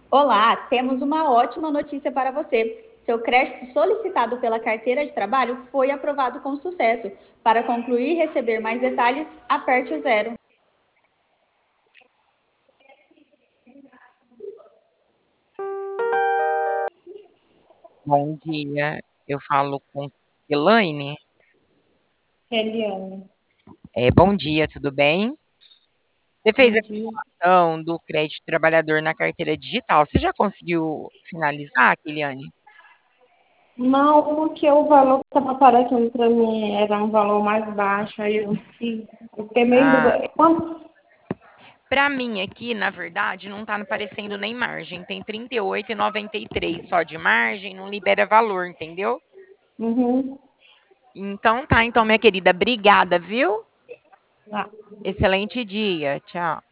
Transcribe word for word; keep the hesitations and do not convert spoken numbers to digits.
Olá, temos uma ótima notícia para você. Seu crédito solicitado pela carteira de trabalho foi aprovado com sucesso. Para concluir e receber mais detalhes, aperte o zero. Bom dia, eu falo com Elaine. Eliane, É, bom dia, tudo bem? Você fez a bom dia. questão do crédito trabalhador na carteira digital. Você já conseguiu finalizar, Eliane? Não, porque o valor que estava aparecendo para mim era um valor mais baixo, aí eu fiz, eu fiquei meio Ah, dúvida. Quanto? para mim aqui, na verdade, não está aparecendo nem margem. Tem trinta e oito e noventa e três só de margem, não libera valor, entendeu? Uhum. Então tá, então minha querida, obrigada, viu? Tá. Excelente dia. Tchau.